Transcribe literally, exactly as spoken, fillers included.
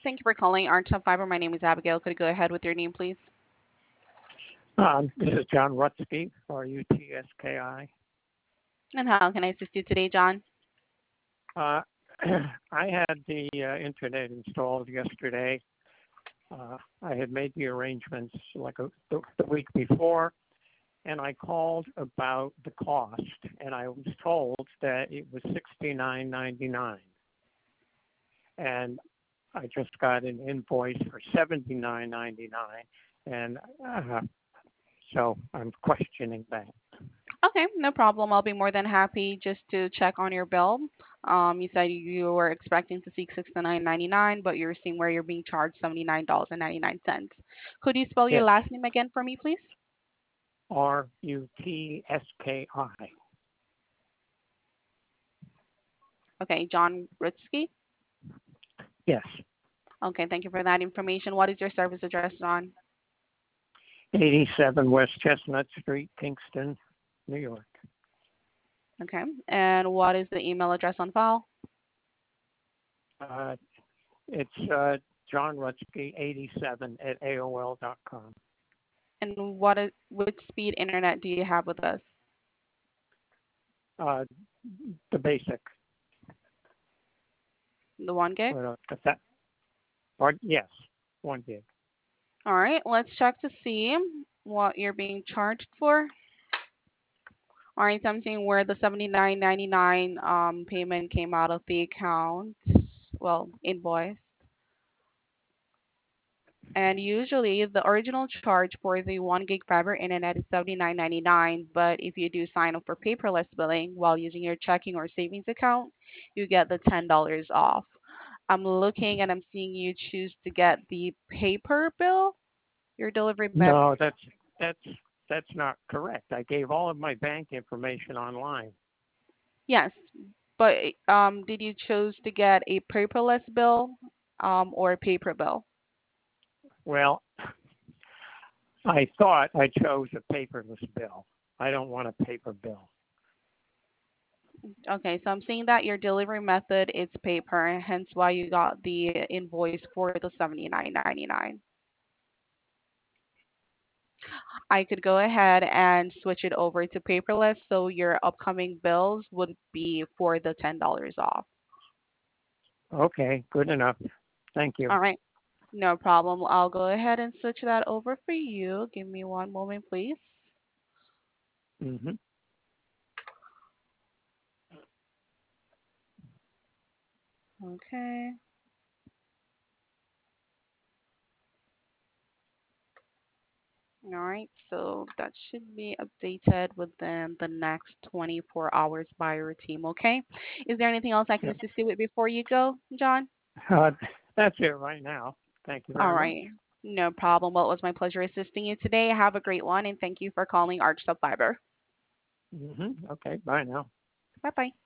Thank you for calling Arch Fiber. My name is Abigail. Could you go ahead with your name, please? Um, this is John Rutsky, R U T S K I. And how can I assist you today, John? Uh, I had the uh, internet installed yesterday. Uh, I had made the arrangements like a, the, the week before, and I called about the cost, and I was told that it was sixty-nine ninety-nine. And I just got an invoice for seventy-nine ninety-nine, and uh, so I'm questioning that. Okay, no problem. I'll be more than happy just to check on your bill. Um, you said you were expecting to see sixty-nine ninety-nine, but you're seeing where you're being charged seventy-nine ninety-nine. Could you spell your Yes, last name again for me, please? R U T S K I. Okay, John Rutsky. Yes, Okay, thank you for that information. What is your service address, John? eighty-seven West Chestnut Street, Kingston, New York. Okay, and what is the email address on file? Uh, it's uh, John Rutsky, eighty-seven at A O L dot com. And what is, which speed internet do you have with us? Uh, the basic, The one gig? or, uh, that, or yes, one gig. All right, let's check to see what you're being charged for. All right, something where the seventy-nine ninety-nine um payment came out of the account, well, invoice. And usually the original charge for the one gig fiber internet is seventy-nine ninety-nine, but if you do sign up for paperless billing while using your checking or savings account, you get the ten dollars off. I'm looking and I'm seeing you choose to get the paper bill, your delivery method. No, that's that's that's not correct. I gave all of my bank information online. Yes, but um, did you choose to get a paperless bill um, or a paper bill? Well, I thought I chose a paperless bill. I don't want a paper bill. Okay, so I'm seeing that your delivery method is paper, hence why you got the invoice for the seventy-nine ninety-nine. I could go ahead and switch it over to paperless, so your upcoming bills would be for the ten dollars off. Okay, good enough. Thank you. All right, no problem. I'll go ahead and switch that over for you. Give me one moment, please. hmm Okay. All right, so that should be updated within the next twenty-four hours by your team, okay? Is there anything else I can Yep. assist you with before you go, John? Uh, that's it right now. Thank you All very much. right, no problem. Well, it was my pleasure assisting you today. Have a great one, and thank you for calling Arch Fiber. hmm Okay, bye now. Bye-bye.